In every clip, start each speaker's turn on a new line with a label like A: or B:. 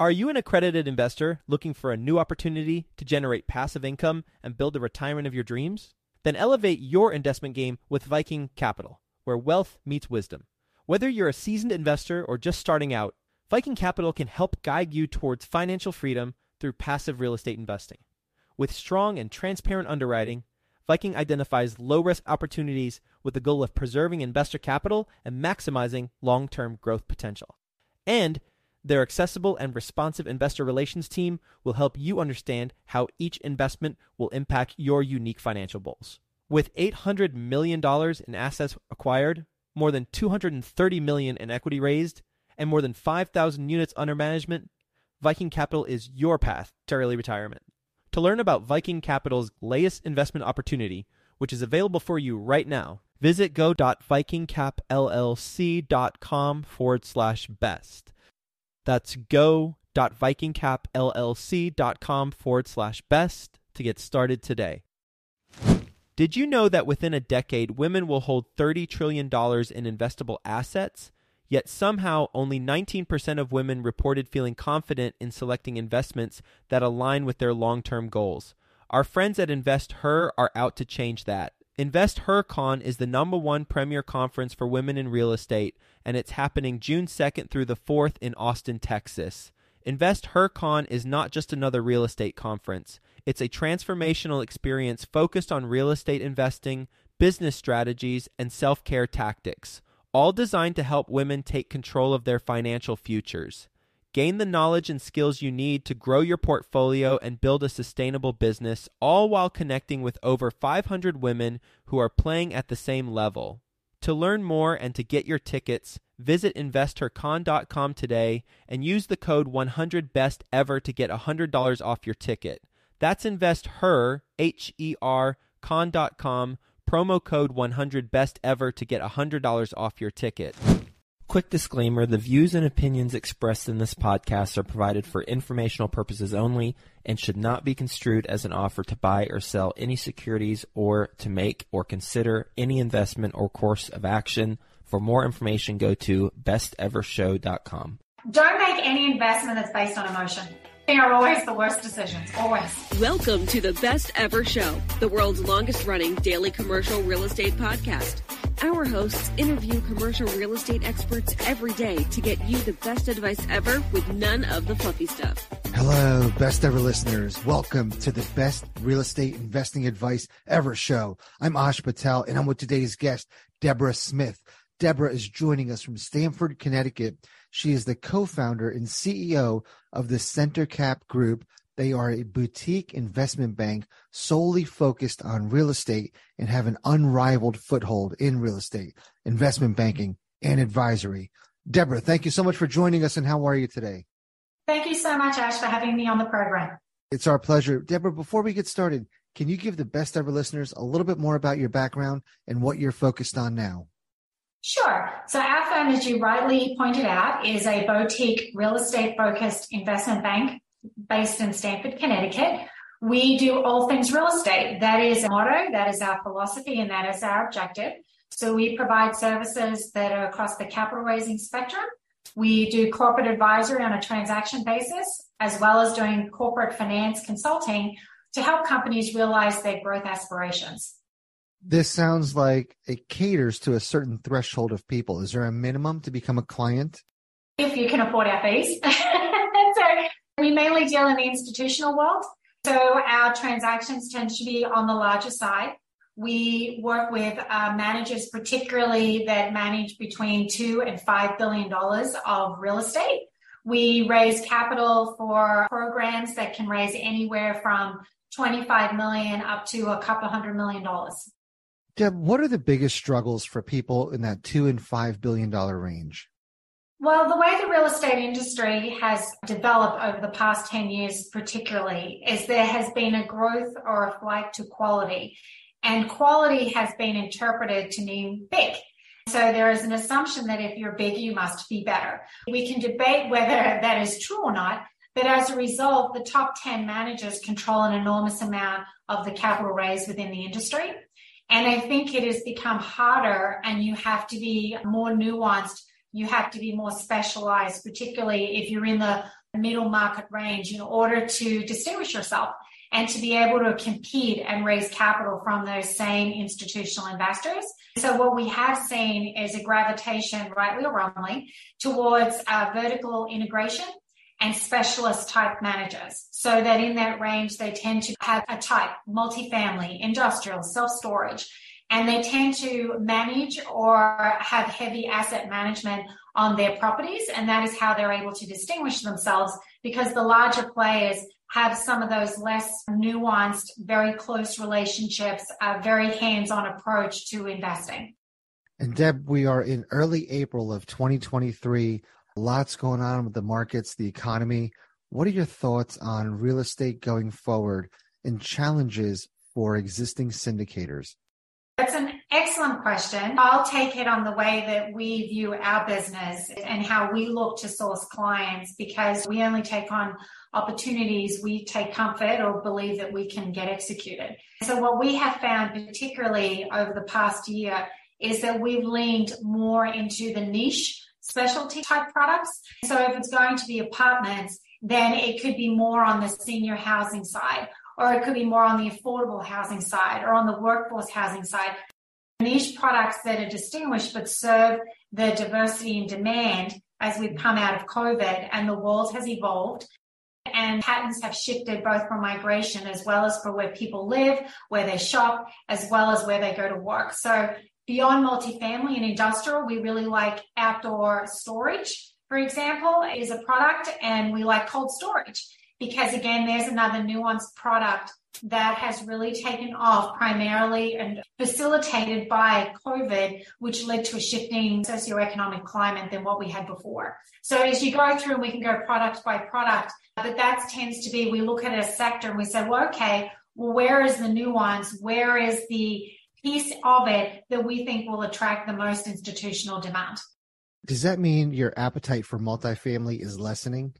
A: Are you an accredited investor looking for a new opportunity to generate passive income and build the retirement of your dreams? Then elevate your investment game with Viking Capital, where wealth meets wisdom. Whether you're a seasoned investor or just starting out, Viking Capital can help guide you towards financial freedom through passive real estate investing. With strong and transparent underwriting, Viking identifies low-risk opportunities with the goal of preserving investor capital and maximizing long-term growth potential. And their accessible and responsive investor relations team will help you understand how each investment will impact your unique financial goals. With $800 million in assets acquired, more than $230 million in equity raised, and more than 5,000 units under management, Viking Capital is your path to early retirement. To learn about Viking Capital's latest investment opportunity, which is available for you right now, visit go.vikingcapllc.com/best. That's go.vikingcapllc.com/best to get started today. Did you know that within a decade, women will hold $30 trillion in investable assets? Yet somehow only 19% of women reported feeling confident in selecting investments that align with their long-term goals. Our friends at InvestHer are out to change that. InvestHerCon is the #1 premier conference for women in real estate, and it's happening June 2nd through the 4th in Austin, Texas. InvestHerCon is not just another real estate conference. It's a transformational experience focused on real estate investing, business strategies, and self-care tactics, all designed to help women take control of their financial futures. Gain the knowledge and skills you need to grow your portfolio and build a sustainable business, all while connecting with over 500 women who are playing at the same level. To learn more and to get your tickets, visit InvestHerCon.com today and use the code 100BESTEVER to get $100 off your ticket. That's InvestHer, H-E-R, con.com, promo code 100BESTEVER to get $100 off your ticket. Quick disclaimer, the views and opinions expressed in this podcast are provided for informational purposes only and should not be construed as an offer to buy or sell any securities or to make or consider any investment or course of action. For more information, go to bestevershow.com.
B: Don't make any investment that's based on emotion. They are always the worst decisions, always.
C: Welcome to the Best Ever Show, the world's longest running daily commercial real estate podcast. Our hosts interview commercial real estate experts every day to get you the best advice ever with none of the fluffy stuff.
D: Hello, Best Ever listeners. Welcome to the Best Real Estate Investing Advice Ever Show. I'm Ash Patel, and I'm with today's guest, Deborah Smith. Deborah is joining us from Stamford, Connecticut. She is the co-founder and CEO of the CenterCap Group. They are a boutique investment bank solely focused on real estate and have an unrivaled foothold in real estate, investment banking, and advisory. Deborah, thank you so much for joining us, and how are you today?
B: Thank you so much, Ash, for having me on the program.
D: It's our pleasure. Deborah, before we get started, can you give the Best Ever listeners a little bit more about your background and what you're focused on now?
B: Sure. So our firm, as you rightly pointed out, is a boutique real estate-focused investment bank based in Stamford, Connecticut. We do all things real estate. That is our motto, that is our philosophy, and that is our objective. So we provide services that are across the capital raising spectrum. We do corporate advisory on a transaction basis, as well as doing corporate finance consulting to help companies realize their growth aspirations.
D: This sounds like it caters to a certain threshold of people. Is there a minimum to become a client?
B: If you can afford our fees. So we mainly deal in the institutional world. So our transactions tend to be on the larger side. We work with managers, particularly that manage between $2 and $5 billion of real estate. We raise capital for programs that can raise anywhere from $25 million up to a couple $100 million.
D: Deb, what are the biggest struggles for people in that $2 and $5 billion range?
B: Well, the way the real estate industry has developed over the past 10 years particularly is there has been a growth or a flight to quality, and quality has been interpreted to mean big. So there is an assumption that if you're big, you must be better. We can debate whether that is true or not, but as a result, the top 10 managers control an enormous amount of the capital raised within the industry. And I think it has become harder, and you have to be more nuanced. You have to be more specialized, particularly if you're in the middle market range in order to distinguish yourself and to be able to compete and raise capital from those same institutional investors. So what we have seen is a gravitation, rightly or wrongly, towards vertical integration and specialist type managers, so that in that range, they tend to have a type, multifamily, industrial, self-storage, and they tend to manage or have heavy asset management on their properties. And that is how they're able to distinguish themselves, because the larger players have some of those less nuanced, very close relationships, a very hands-on approach to investing.
D: And Deb, we are in early April of 2023. Lots going on with the markets, the economy. What are your thoughts on real estate going forward and challenges for existing syndicators?
B: That's an excellent question. I'll take it on the way that we view our business and how we look to source clients, because we only take on opportunities we take comfort or believe that we can get executed. So what we have found, particularly over the past year, is that we've leaned more into the niche specialty type products. So if it's going to be apartments, then it could be more on the senior housing side, or it could be more on the affordable housing side, or on the workforce housing side. Niche products that are distinguished but serve the diversity and demand as we've come out of COVID and the world has evolved and patterns have shifted, both for migration as well as for where people live, where they shop, as well as where they go to work. So beyond multifamily and industrial, we really like outdoor storage, for example, is a product, and we like cold storage because, again, there's another nuanced product that has really taken off primarily and facilitated by COVID, which led to a shifting socioeconomic climate than what we had before. So as you go through, we can go product by product, but that tends to be, we look at a sector and we say, well, okay, well, where is the nuance? Where is the piece of it that we think will attract the most institutional demand?
D: Does that mean your appetite for multifamily is lessening?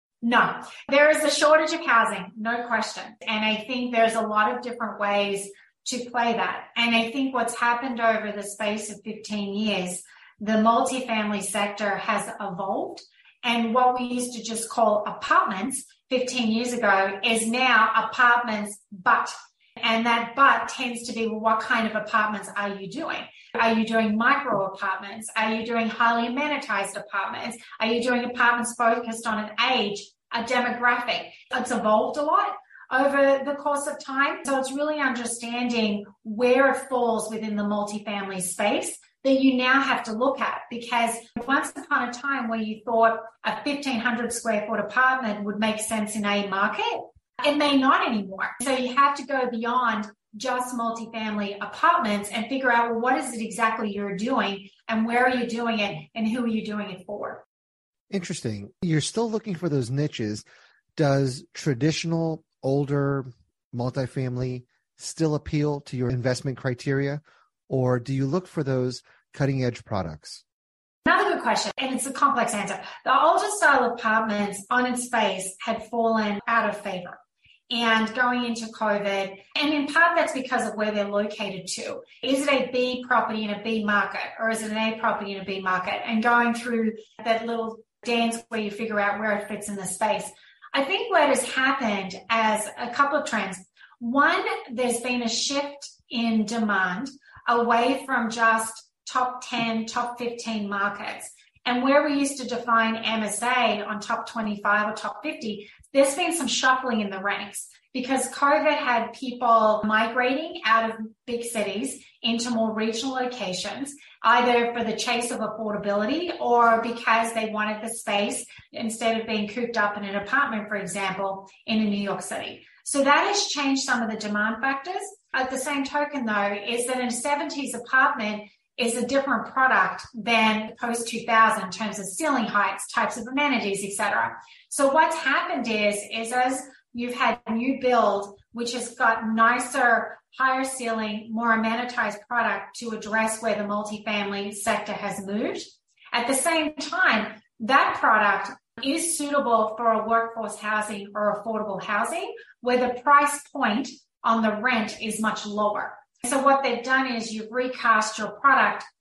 B: No, there is a shortage of housing, no question. And I think there's a lot of different ways to play that. And I think what's happened over the space of 15 years, the multifamily sector has evolved. And what we used to just call apartments 15 years ago is now apartments, but. And that but tends to be, well, what kind of apartments are you doing? Are you doing micro apartments? Are you doing highly amenitized apartments? Are you doing apartments focused on an age, a demographic? It's evolved a lot over the course of time. So it's really understanding where it falls within the multifamily space that you now have to look at, because once upon a time where you thought a 1,500 square foot apartment would make sense in a market, it may not anymore. So you have to go beyond just multifamily apartments and figure out, well, what is it exactly you're doing and where are you doing it and who are you doing it for?
D: Interesting. You're still looking for those niches. Does traditional, older multifamily still appeal to your investment criteria, or do you look for those cutting edge products?
B: Another good question, and it's a complex answer. The older style apartments on its face had fallen out of favor. And going into COVID, and in part that's because of where they're located too. Is it a B property in a B market, or is it an A property in a B market? And going through that little dance where you figure out where it fits in the space. I think what has happened as a couple of trends. One, there's been a shift in demand away from just top 10, top 15 markets. And where we used to define MSA on top 25 or top 50, there's been some shuffling in the ranks because COVID had people migrating out of big cities into more regional locations, either for the chase of affordability or because they wanted the space instead of being cooped up in an apartment, for example, in New York City. So that has changed some of the demand factors. At the same token, though, is that in a 70s apartment is a different product than post-2000 in terms of ceiling heights, types of amenities, etc. So what's happened is as you've had new build, which has got nicer, higher ceiling, more amenitized product to address where the multifamily sector has moved. At the same time, that product is suitable for a workforce housing or affordable housing where the price point on the rent is much lower. So what they've done is you've recast your product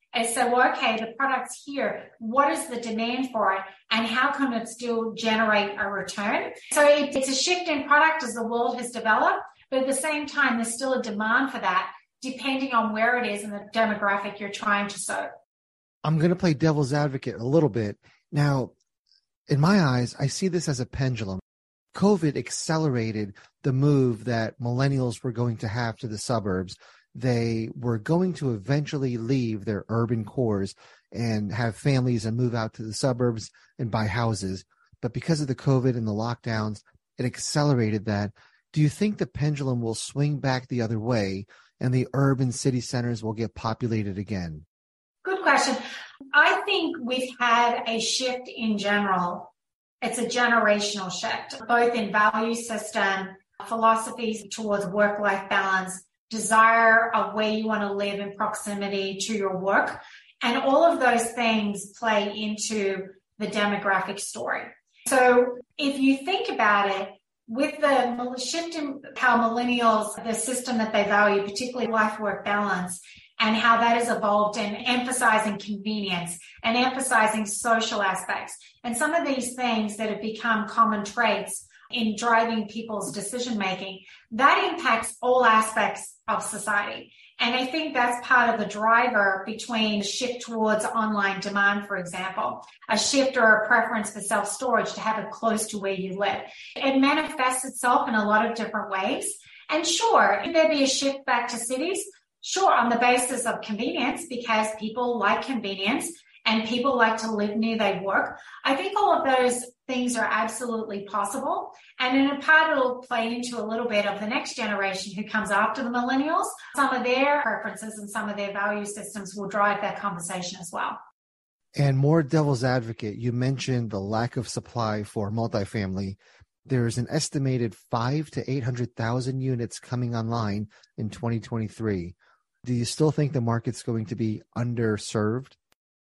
B: and say, well, okay, the product's here. What is the demand for it? And how can it still generate a return? So it's a shift in product as the world has developed, but at the same time, there's still a demand for that, depending on where it is and the demographic you're trying to serve.
D: I'm going to play devil's advocate a little bit. Now, in my eyes, I see this as a pendulum. COVID accelerated the move that millennials were going to have to the suburbs. They were going to eventually leave their urban cores and have families and move out to the suburbs and buy houses. But because of the COVID and the lockdowns, it accelerated that. Do you think the pendulum will swing back the other way and the urban city centers will get populated again?
B: Good question. I think we've had a shift in general. It's a generational shift, both in value system, philosophies towards work-life balance, desire of where you want to live in proximity to your work. And all of those things play into the demographic story. So if you think about it, with the shift in how millennials, the system that they value, particularly life-work balance, and how that has evolved in emphasizing convenience and emphasizing social aspects. And some of these things that have become common traits in driving people's decision-making, that impacts all aspects of society. And I think that's part of the driver between a shift towards online demand, for example, a shift or a preference for self-storage to have it close to where you live. It manifests itself in a lot of different ways. And sure, could there be a shift back to cities? Sure, on the basis of convenience, because people like convenience and people like to live near they work. I think all of those things are absolutely possible. And in a part, it'll play into a little bit of the next generation who comes after the millennials. Some of their preferences and some of their value systems will drive that conversation as well.
D: And more devil's advocate, you mentioned the lack of supply for multifamily. There's an estimated 500,000 to 800,000 units coming online in 2023. Do you still think the market's going to be underserved?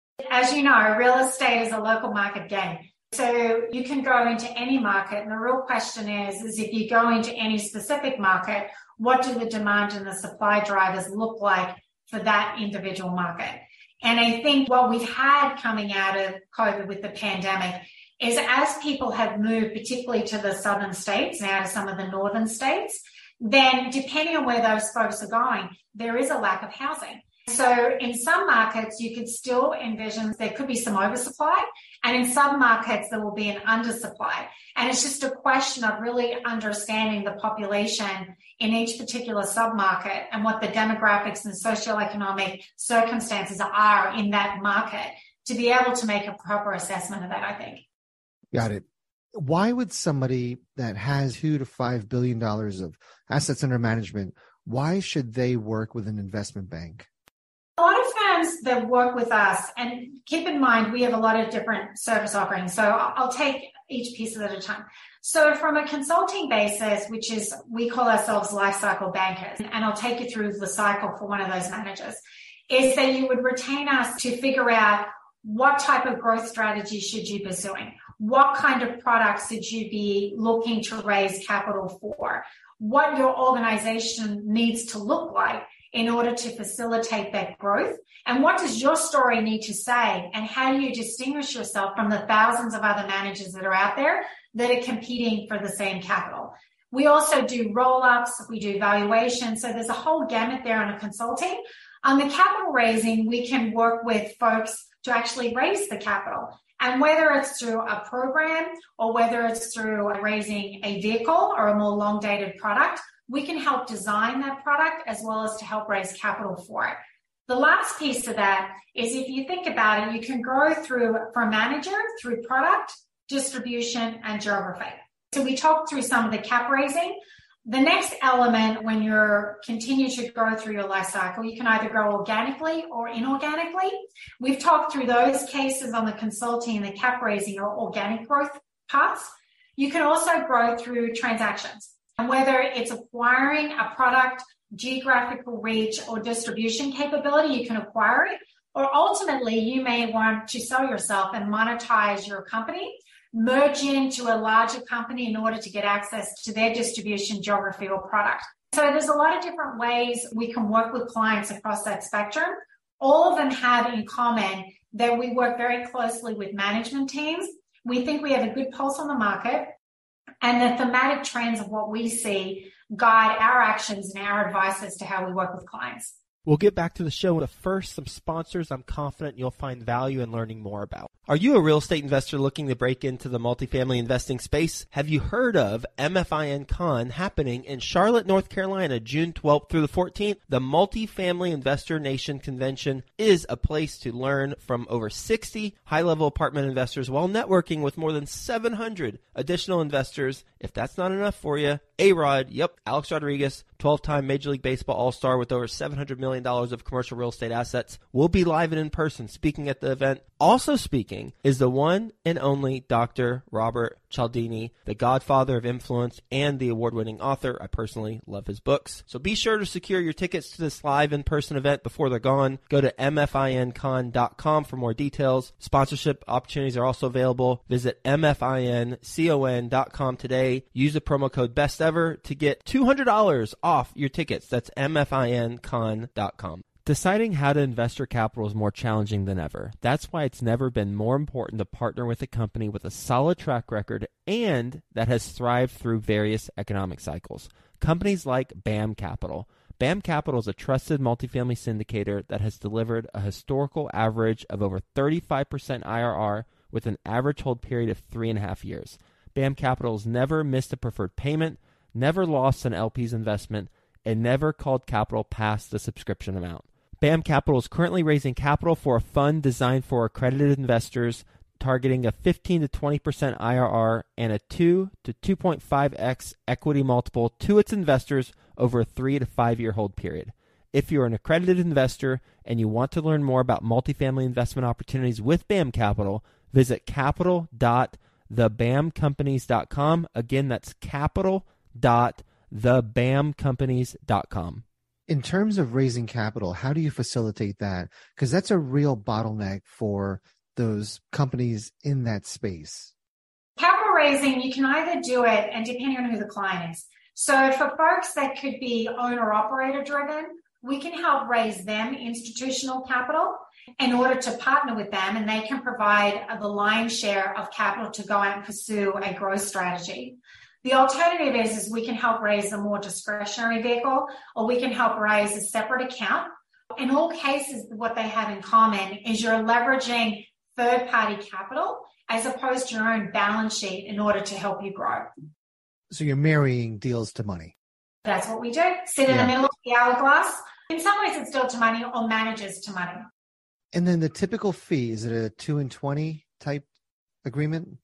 B: As you know, real estate is a local market game. So you can go into any market. And the real question is if you go into any specific market, what do the demand and the supply drivers look like for that individual market? And I think what we've had coming out of COVID with the pandemic is as people have moved, particularly to the southern states and out of some of the northern states, then depending on where those folks are going, there is a lack of housing. So in some markets, you could still envision there could be some oversupply, and in some markets, there will be an undersupply. And it's just a question of really understanding the population in each particular submarket and what the demographics and socioeconomic circumstances are in that market to be able to make a proper assessment of that, I think.
D: Got it. Why would somebody that has $2 to $5 billion of assets under management, why should they work with an investment bank?
B: A lot of firms that work with us, and keep in mind, we have a lot of different service offerings. So I'll take each piece at a time. So from a consulting basis, which is, we call ourselves lifecycle bankers, and I'll take you through the cycle for one of those managers, is that you would retain us to figure out what type of growth strategy should you be pursuing? What kind of products should you be looking to raise capital for? What your organization needs to look like in order to facilitate that growth? And what does your story need to say? And how do you distinguish yourself from the thousands of other managers that are out there that are competing for the same capital? We also do roll-ups, we do valuations. So there's a whole gamut there on a consulting. On the capital raising, we can work with folks to actually raise the capital. And whether it's through a program or whether it's through raising a vehicle or a more long-dated product, we can help design that product as well as to help raise capital for it. The last piece of that is if you think about it, you can grow through, for a manager, through product, distribution, and geography. So we talked through some of the cap raising. The next element, when you're continue to grow through your life cycle, you can either grow organically or inorganically. We've talked through those cases on the consulting and the cap raising or organic growth paths. You can also grow through transactions. And whether it's acquiring a product, geographical reach, or distribution capability, you can acquire it. Or ultimately, you may want to sell yourself and monetize your company, merge into a larger company in order to get access to their distribution, geography, or product. So there's a lot of different ways we can work with clients across that spectrum. all of them have in common that we work very closely with management teams. We think we have a good pulse on the market, and the thematic trends of what we see guide our actions and our advice as to how we work with clients.
A: We'll get back to the show, but first, some sponsors I'm confident you'll find value in learning more about. Are you a real estate investor looking to break into the multifamily investing space? Have you heard of MFIN Con happening in Charlotte, North Carolina, June 12th through the 14th? The Multifamily Investor Nation Convention is a place to learn from over 60 high-level apartment investors while networking with more than 700 additional investors. If that's not enough for you, A-Rod, Alex Rodriguez, 12-time Major League Baseball All-Star with over $700 million of commercial real estate assets, will be live and in person speaking at the event. Also speaking is the one and only Dr. Robert Cialdini, the godfather of influence and the award-winning author. I personally love his books. So be sure to secure your tickets to this live in-person event before they're gone. Go to mfincon.com for more details. Sponsorship opportunities are also available. Visit mfincon.com today. Use the promo code BESTEVER to get $200 off your tickets. That's mfincon.com. Deciding how to invest your capital is more challenging than ever. That's why it's never been more important to partner with a company with a solid track record and that has thrived through various economic cycles. Companies like BAM Capital. BAM Capital is a trusted multifamily syndicator that has delivered a historical average of over 35% IRR with an average hold period of 3.5 years. BAM Capital has never missed a preferred payment, never lost an LP's investment, and never called capital past the subscription amount. BAM Capital is currently raising capital for a fund designed for accredited investors, targeting a 15 to 20% IRR and a 2 to 2.5x equity multiple to its investors over a 3 to 5 year hold period. If you're an accredited investor and you want to learn more about multifamily investment opportunities with BAM Capital, visit capital.thebamcompanies.com. Again, that's capital.thebamcompanies.com.
D: In terms of raising capital, how do you facilitate that? Because that's a real bottleneck for those companies in that space.
B: Capital raising, you can either do it, and depending on who the client is. So for folks that could be owner-operator driven, we can help raise them institutional capital in order to partner with them, and they can provide the lion's share of capital to go out and pursue a growth strategy. The alternative is we can help raise a more discretionary vehicle, or we can help raise a separate account. In all cases, what they have in common is you're leveraging third-party capital as opposed to your own balance sheet in order to help you grow.
D: So you're marrying deals to money.
B: That's what we do. Sit in the middle of the hourglass. In some ways, it's deal to money or managers to money.
D: And then the typical fee, is it a 2 and 20 type agreement?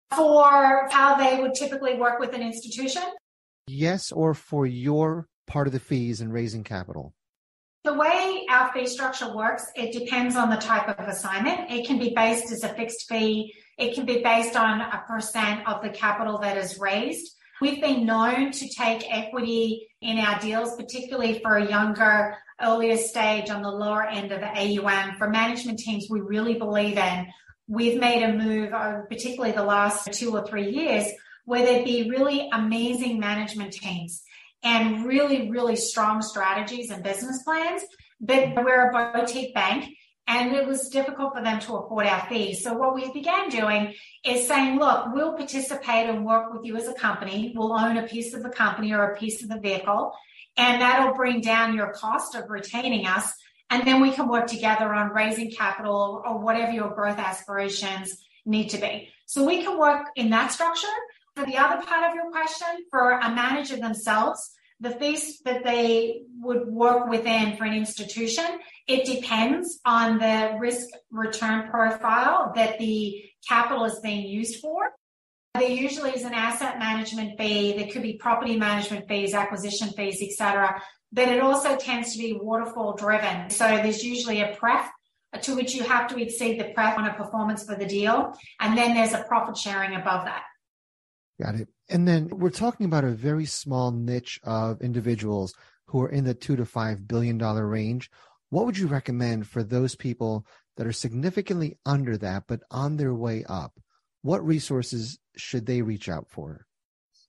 B: For how they would typically work with an institution?
D: Yes, or for your part of the fees in raising capital?
B: The way our fee structure works, it depends on the type of assignment. It can be based as a fixed fee. It can be based on a % of the capital that is raised. We've been known to take equity in our deals, particularly for a younger, earlier stage on the lower end of the AUM. For management teams we really believe in, we've made a move over particularly the last 2 or 3 years where there'd be really amazing management teams and really, really strong strategies and business plans. But we're a boutique bank and it was difficult for them to afford our fees. So what we began doing is saying, look, we'll participate and work with you as a company. We'll own a piece of the company or a piece of the vehicle, and that'll bring down your cost of retaining us. And then we can work together on raising capital or whatever your growth aspirations need to be. So we can work in that structure. For the other part of your question, for a manager themselves, the fees that they would work within for an institution, it depends on the risk return profile that the capital is being used for. There usually is an asset management fee. There could be property management fees, acquisition fees, etc. But it also tends to be waterfall driven. So there's usually a pref to which you have to exceed the pref on a performance for the deal. And then there's a profit sharing above that.
D: Got it. And then we're talking about a very small niche of individuals who are in the $2 to $5 billion range. What would you recommend for those people that are significantly under that, but on their way up? What resources should they reach out for?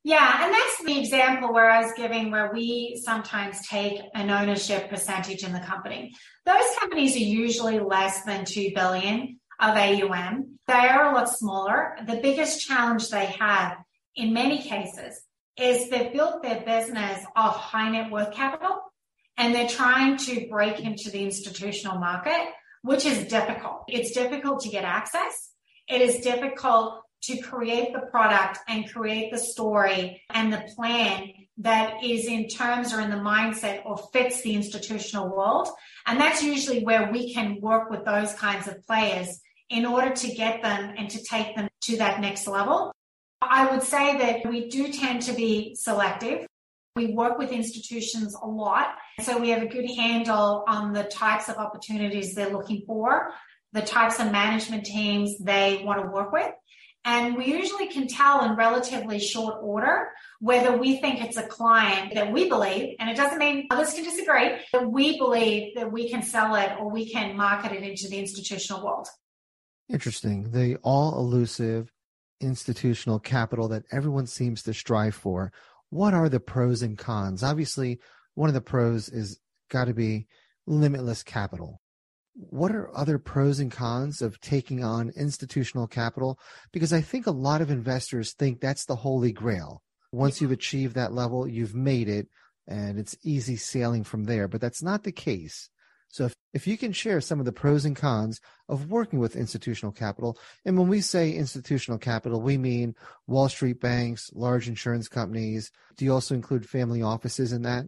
B: Yeah, and that's the example where I was giving where we sometimes take an ownership percentage in the company. Those companies are usually less than $2 billion of AUM. They are a lot smaller. The biggest challenge they have in many cases is they've built their business off high net worth capital and they're trying to break into the institutional market, which is difficult. It's difficult to get access. It is difficult to create the product and create the story and the plan that is in terms or in the mindset or fits the institutional world. And that's usually where we can work with those kinds of players in order to get them and to take them to that next level. I would say that we do tend to be selective. We work with institutions a lot, so we have a good handle on the types of opportunities they're looking for, the types of management teams they want to work with. And we usually can tell in relatively short order whether we think it's a client that we believe, and it doesn't mean others can disagree, that we believe that we can sell it or we can market it into the institutional world.
D: Interesting. The all elusive institutional capital that everyone seems to strive for. What are the pros and cons? Obviously, one of the pros is got to be limitless capital. What are other pros and cons of taking on institutional capital? Because I think a lot of investors think that's the holy grail. Once you've achieved that level, you've made it, and it's easy sailing from there. But that's not the case. So if you can share some of the pros and cons of working with institutional capital, and when we say institutional capital, we mean Wall Street banks, large insurance companies. Do you also include family offices in that?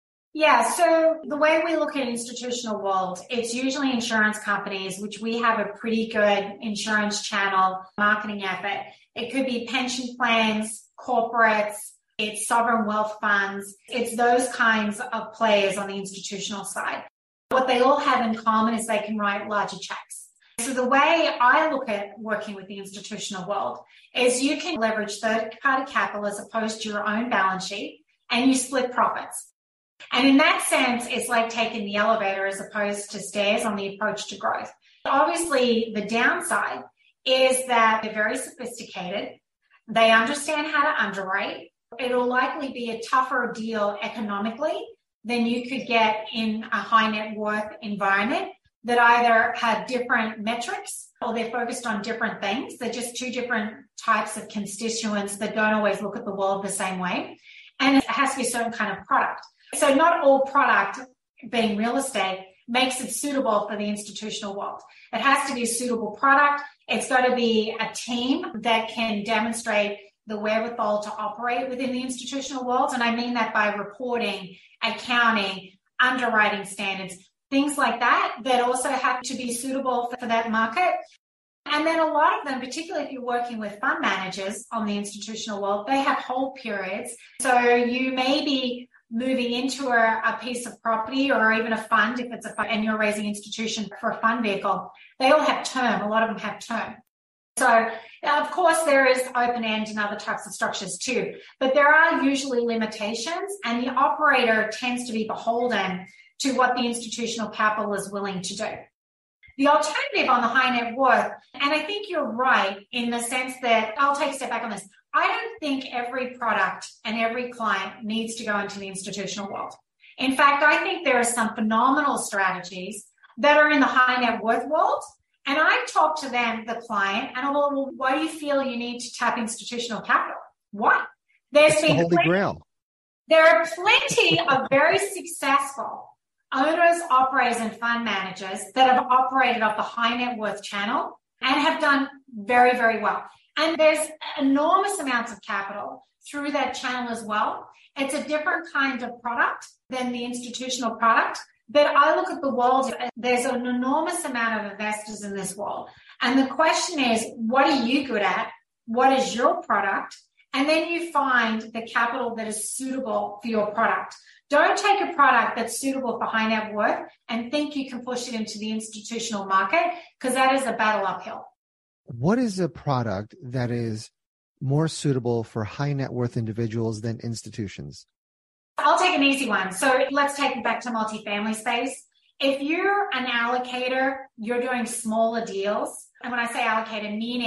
B: Yeah, so the way we look at institutional world, it's usually insurance companies, which we have a pretty good insurance channel marketing effort. It could be pension plans, corporates, it's sovereign wealth funds. It's those kinds of players on the institutional side. What they all have in common is they can write larger checks. So the way I look at working with the institutional world is you can leverage third-party capital as opposed to your own balance sheet, and you split profits. And in that sense, it's like taking the elevator as opposed to stairs on the approach to growth. Obviously, the downside is that they're very sophisticated. They understand how to underwrite. It'll likely be a tougher deal economically than you could get in a high net worth environment that either have different metrics or they're focused on different things. They're just two different types of constituents that don't always look at the world the same way. And it has to be a certain kind of product. So not all product, being real estate, makes it suitable for the institutional world. It has to be a suitable product. It's got to be a team that can demonstrate the wherewithal to operate within the institutional world. And I mean that by reporting, accounting, underwriting standards, things like that, that also have to be suitable for that market. And then a lot of them, particularly if you're working with fund managers on the institutional world, they have hold periods. So you may be moving into a piece of property or even a fund, if it's a fund and you're raising institution for a fund vehicle. They all have term. A lot of them have term. So, of course, there is open-end and other types of structures too, but there are usually limitations, and the operator tends to be beholden to what the institutional capital is willing to do. The alternative on the high net worth, and I think you're right in the sense that, I'll take a step back on this. I don't think every product and every client needs to go into the institutional world. In fact, I think there are some phenomenal strategies that are in the high net worth world. And I talk to them, the client, and I'm like, well, why do you feel you need to tap institutional capital? What?
D: It's the Holy Grail.
B: There are plenty of very successful owners, operators, and fund managers that have operated off the high net worth channel and have done very, very well. And there's enormous amounts of capital through that channel as well. It's a different kind of product than the institutional product. But I look at the world, there's an enormous amount of investors in this world. And the question is, what are you good at? What is your product? And then you find the capital that is suitable for your product. Don't take a product that's suitable for high net worth and think you can push it into the institutional market, because that is a battle uphill.
D: What is a product that is more suitable for high net worth individuals than institutions?
B: I'll take an easy one. So let's take it back to multifamily space. If you're an allocator, you're doing smaller deals. And when I say allocator, meaning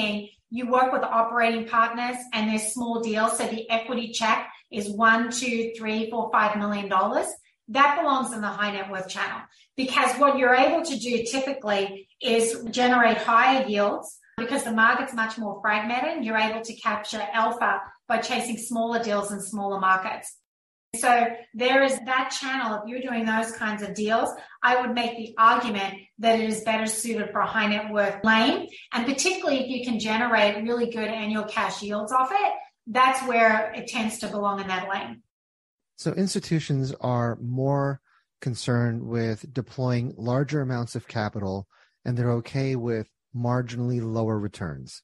B: you work with operating partners and there's small deals. So the equity check is $1, $2, $3, $4, $5 million. That belongs in the high net worth channel, because what you're able to do typically is generate higher yields because the market's much more fragmented. You're able to capture alpha by chasing smaller deals in smaller markets. So there is that channel. If you're doing those kinds of deals, I would make the argument that it is better suited for a high net worth lane. And particularly if you can generate really good annual cash yields off it, that's where it tends to belong in that lane.
D: So institutions are more concerned with deploying larger amounts of capital, and they're okay with marginally lower returns.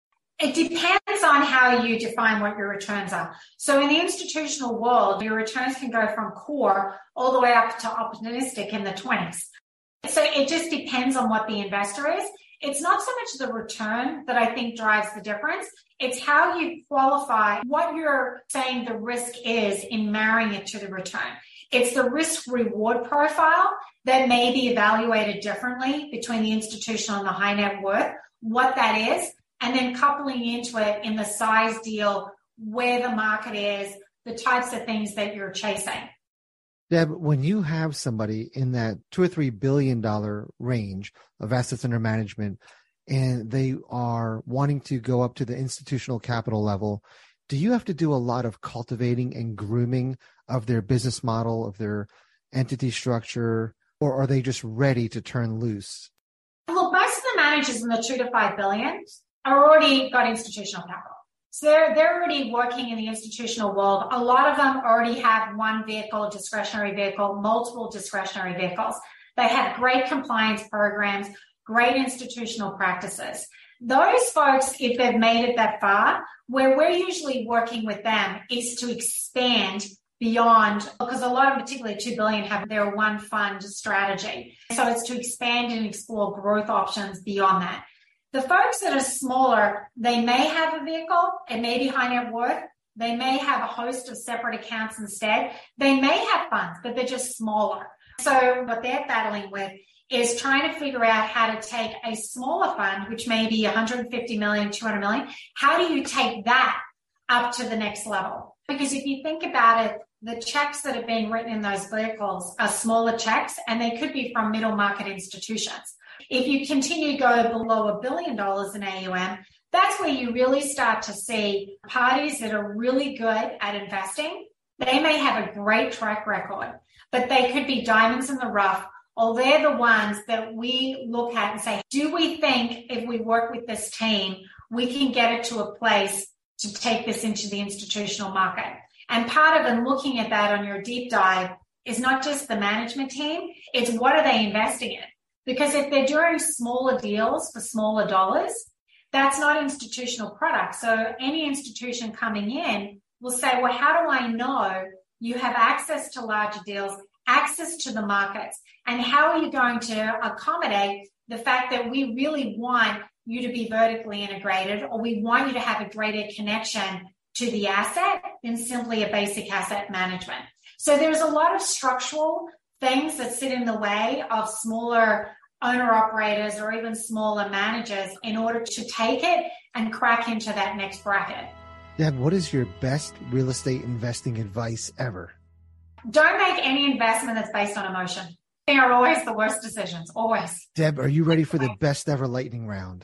B: It depends on how you define what your returns are. So in the institutional world, your returns can go from core all the way up to opportunistic in the 20s. So it just depends on what the investor is. It's not so much the return that I think drives the difference. It's how you qualify what you're saying the risk is in marrying it to the return. It's the risk reward profile that may be evaluated differently between the institutional and the high net worth, what that is, and then coupling into it in the size deal, where the market is, the types of things that you're chasing.
D: Deb, when you have somebody in that $2 or $3 billion range of assets under management, and they are wanting to go up to the institutional capital level, do you have to do a lot of cultivating and grooming of their business model, of their entity structure, or are they just ready to turn loose?
B: Look, most of the managers in the 2 to 5 billion are already got institutional capital. So they're already working in the institutional world. A lot of them already have one vehicle, discretionary vehicle, multiple discretionary vehicles. They have great compliance programs, great institutional practices. Those folks, if they've made it that far, where we're usually working with them is to expand beyond, because a lot of them, particularly 2 billion, have their one fund strategy. So it's to expand and explore growth options beyond that. The folks that are smaller, they may have a vehicle, it may be high net worth, they may have a host of separate accounts instead. They may have funds, but they're just smaller. So what they're battling with is trying to figure out how to take a smaller fund, which may be 150 million, 200 million. How do you take that up to the next level? Because if you think about it, the checks that are being written in those vehicles are smaller checks, and they could be from middle market institutions. If you continue to go below $1 billion in AUM, that's where you really start to see parties that are really good at investing. They may have a great track record, but they could be diamonds in the rough, or they're the ones that we look at and say, do we think if we work with this team, we can get it to a place to take this into the institutional market? And part of and looking at that on your deep dive is not just the management team, it's what are they investing in? Because if they're doing smaller deals for smaller dollars, that's not institutional product. So any institution coming in will say, well, how do I know you have access to larger deals, access to the markets, and how are you going to accommodate the fact that we really want you to be vertically integrated, or we want you to have a greater connection to the asset than simply a basic asset management. So there's a lot of structural things that sit in the way of smaller owner-operators or even smaller managers in order to take it and crack into that next bracket.
D: Deb, what is your best real estate investing advice ever?
B: Don't make any investment that's based on emotion. They are always the worst decisions, always.
D: Deb, are you ready for the best ever lightning round?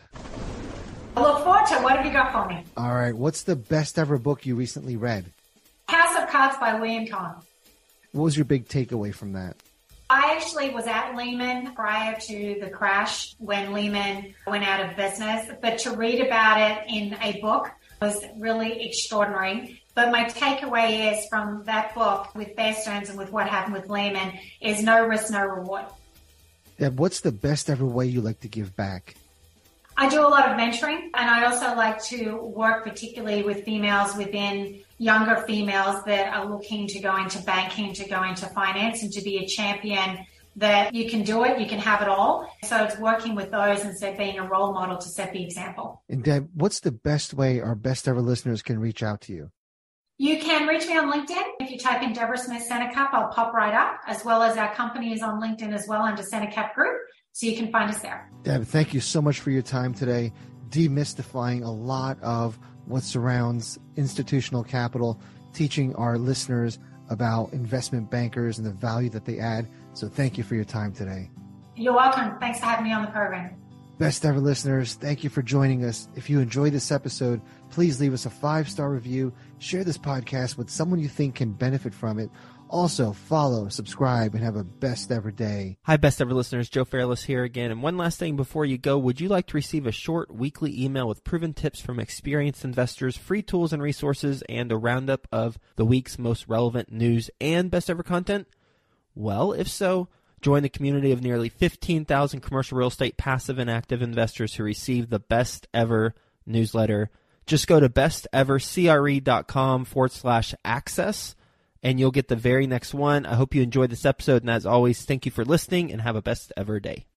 B: I look forward to it. What have you got for me?
D: All right. What's the best ever book you recently read?
B: House of Cards by William Cohen.
D: What was your big takeaway from that?
B: I actually was at Lehman prior to the crash when Lehman went out of business, but to read about it in a book was really extraordinary. But my takeaway is from that book with Bear Stearns and with what happened with Lehman is no risk, no reward.
D: Deb, what's the best ever way you like to give back?
B: I do a lot of mentoring, and I also like to work particularly with females within younger females that are looking to go into banking, to go into finance, and to be a champion that you can do it, you can have it all. So it's working with those instead of being a role model to set the example.
D: And Deb, what's the best way our best ever listeners can reach out to you?
B: You can reach me on LinkedIn. If you type in Deborah Smith Senecap, I'll pop right up, as well as our company is on LinkedIn as well under Senecap Group. So you can find us there.
D: Deb, thank you so much for your time today. demystifying a lot of what surrounds institutional capital, teaching our listeners about investment bankers and the value that they add. So thank you for your time today.
B: You're welcome. Thanks for having me on the program.
D: Best ever listeners, thank you for joining us. If you enjoyed this episode, please leave us a 5-star review. Share this podcast with someone you think can benefit from it. Also, follow, subscribe, and have a best ever day.
A: Hi, best ever listeners. Joe Fairless here again. And one last thing before you go, would you like to receive a short weekly email with proven tips from experienced investors, free tools and resources, and a roundup of the week's most relevant news and best ever content? Well, if so, join the community of nearly 15,000 commercial real estate passive and active investors who receive the best ever newsletter. Just go to bestevercre.com/access. And you'll get the very next one. I hope you enjoyed this episode. And as always, thank you for listening and have a best ever day.